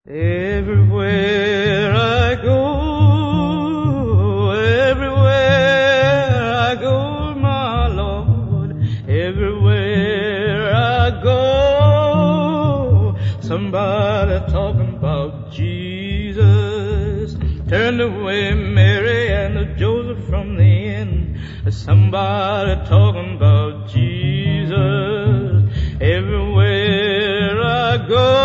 Everywhere I go, my Lord, everywhere I go, somebody talking about Jesus. Turned away Mary and Joseph from the inn. Somebody talking about Jesus. Everywhere I go,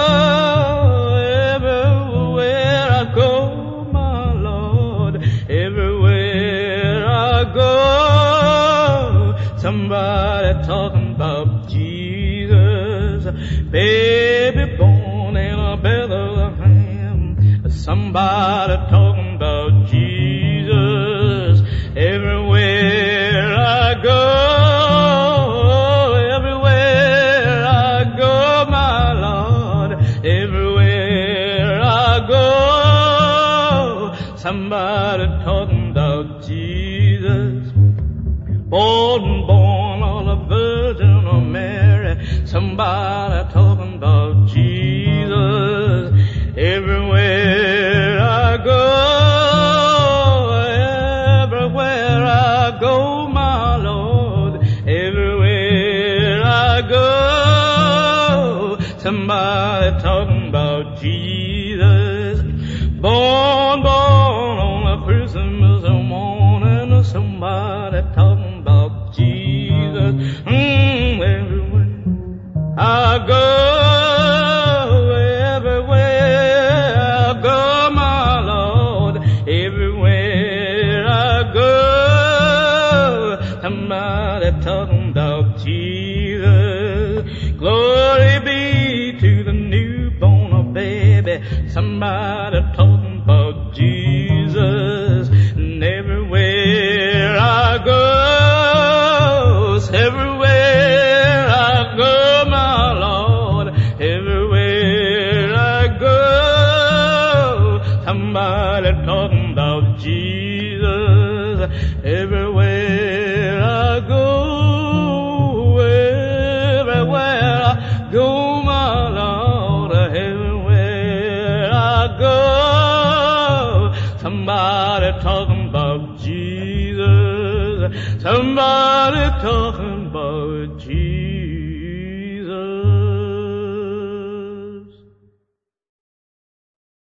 my Lord, everywhere I go, somebody talking about Jesus. Baby born in a Bethlehem, somebody talking about Jesus. Everywhere I go, my Lord, everywhere I go, somebody talking about Jesus. Born of a Virgin of Mary, somebody talking about Jesus. Everywhere I go, my Lord, everywhere I go, somebody talking about Jesus. Born on a Christmas morning, somebody talking about Jesus. Everywhere I go, my Lord, everywhere I go, somebody talking about Jesus. Glory be to the newborn baby, somebody talking about Jesus. And everywhere I go, my Lord, everywhere I go, somebody talking about Jesus. Everywhere I go, my Lord, everywhere I go, somebody talking about Jesus. Somebody talking about Jesus.